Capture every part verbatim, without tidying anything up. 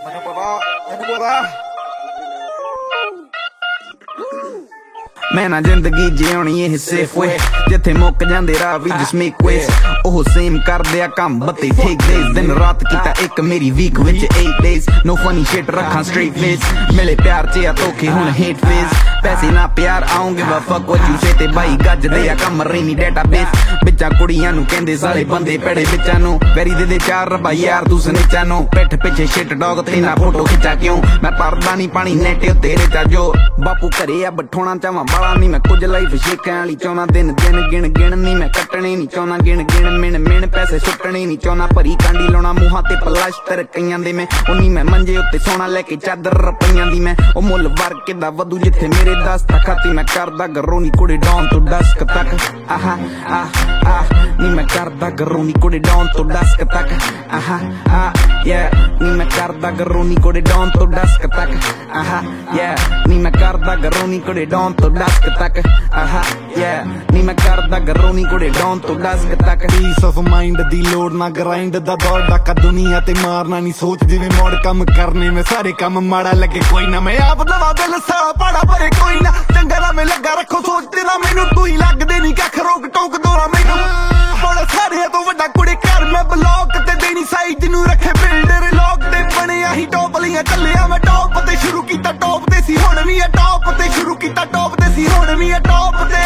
मैं ना जिंदगी जियोनी ये सेफ वे जिथे मुक जांदे राह वी जस्ट मेक वेज ओह सेम कर दिया काम बत्ते ठीक डेज दिन रात कीता एक मेरी वीक विच eight days no funny shit रखा स्ट्रेट फेस मिले प्यार च आ धोखे हुण हेट फेस पैसे ना प्यार आऊंगे वा फक व्हाट यू से ते भाई गज दे आ कम रीनी डेटाबेस बिचा कुड़ियां नु कहंदे साले बंदे पेड़े बिचा नु वेरी दे दे चार रबा यार तू सनेचा नो पिठ पिछे शिट डॉग ते ना फोटो खिचा क्यों मैं परदा नहीं पानी नेट तेरे चा जो बापू घरे आ बठोना चावां बाला नहीं मैं कुछ लाइफ शेकां वाली चाहना दिन दिन गिण गिण नहीं मैं कटने नहीं चाहना गिण गिण मिण मिण पैसे सुट्टने नहीं चाहना भरी कांडी लाउणा मूहां ते प्लास्टर कईयां दे मैं उन्नी मैं मंजे उत्ते सोना लेके चादर रपईयां दी मैं ओ मुੱਲ वर किदा वधू जिथे मेरे दस तक खाती मैं करदा गरोनी कुड़ी डाउन तो डस्क तक आहा आह आह नी मैं करदा गरोनी कुड़ी डाउन तो डस्क तक आहा आह या नी मैं करदा गरोनी कुड़ी डाउन तो डस्क तक आहा या नी मैं करदा गरोनी कुड़ी डाउन तो डस्क तक आहा या नी मैं करदा गरोनी कुड़ी डाउन तो डस्क तक पीस ऑफ माइंड दी लोड ना ग्राइंड दा दौड़ डाका दुनिया ते मारना नहीं सोच जिवें मोड़ कम करने में सारे काम माड़ा लगे कोई ना मैं आप दवा दिल सा पाड़ा भरे कोई ना चंगा ना मैं लगा रखो सोच तेरा मैनू तू ही लगदे नहीं कख रोक टोक दोरा मैनू बड़ा सारे तो वड्डा कुड़ी कर मैं ब्लॉक ते देनी साइड नू रखे बिल्डर लॉक ते बने आही टॉप लिया चलिया मैं टॉप ते शुरू कीता टॉप ते सी हुण भी टॉप ते शुरू कीता टॉप ते सी हुण भी टॉप ते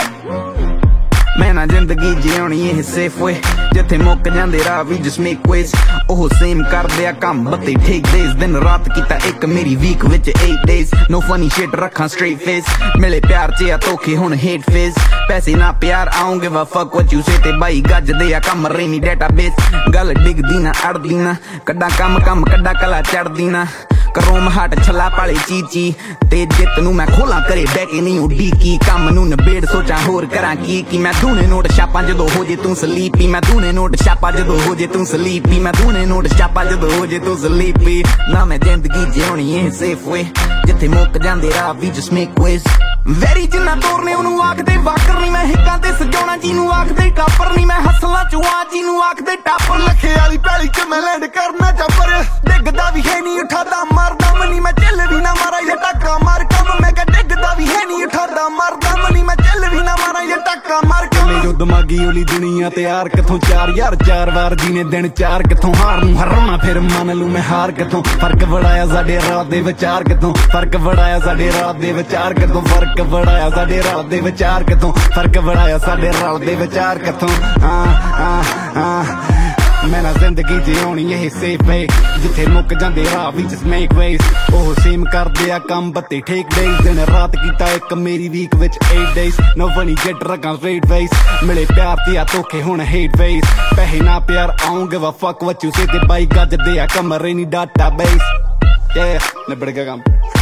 मैं ना जिंदगी जियोनी ये सेफ वे जिथे मुक जांदे राह वी जस्ट मेक वेज ओह सेम कर दिया काम बत्ते ठीक डेज दिन रात कीता एक मेरी वीक विच eight days no funny shit रखा स्ट्रेट फेस मिले प्यार च आ धोखे हुण हेट फेस पैसे ना प्यार आऊंगे वा फक व्हाट यू से ते भाई गज दे आ कम रीनी डेटाबेस गल डिगदी ना अड़दी ना कड्डा कम कम कड्डा कला चढ़दी ना करोम हट छला पाले चीची ते जित नू मैं खोला करे बैके नहीं उडी की कम नू नबेड़ सोचा होर करा की की मैं दूने नोट छापा जदों हो जे तू स्लीपी मैं दूने नोट छापा जदों हो जे तू स्लीपी मैं दूने नोट छापा जदों हो जे तू स्लीपी ना मैं जिंदगी जियोनी ये सेफ वे जिथे मुक जांदे राह वी जस्ट मेक वेज वेरी जिन्ना तोरने ओनू आखदे वाकर नहीं मैं हिक्कां ते सजाउणा जी नू आखदे टापर नहीं मैं हसला चुआ जी नू आखदे टापर लखे वाली पैली च मैं लैंड करना चापर डिगदा भी है नहीं उठादा मरदा मनी मैं चल भी ना मारा ये टक्का मार कम मैं कह डिगदा भी है नहीं उठादा मरदा मनी मैं चल भी ना मारा ये टक्का मार कम जो दिमागी ओली दुनिया ते यार किथों चार यार चार वार जीने दिन चार किथों हार नू हराना फिर मान लू मैं हार किथों फर्क बड़ाया साडे रात दे विचार किथों फर्क बड़ाया साडे रात दे विचार किथों फर्क बड़ाया साडे रात दे विचार किथों फर्क बड़ाया साडे रात दे विचार किथों हां हां हां मैं ना जिंदगी जियोनी ये सेफ वे जिथे मुक जांदे राह वी जस्ट मेक वेज ओह सेम कर दिया काम बत्ते ठीक डेज दिन रात कीता एक मेरी वीक विच एट डेज नो फनी गेट रखा स्ट्रेट फेस मिले प्यार ते आ धोखे हुण हेट फेस पैसे ना प्यार आऊंगे वा फक व्हाट यू से ते भाई गज दे आ कम रीनी डेटाबेस ये निबड़ गया काम।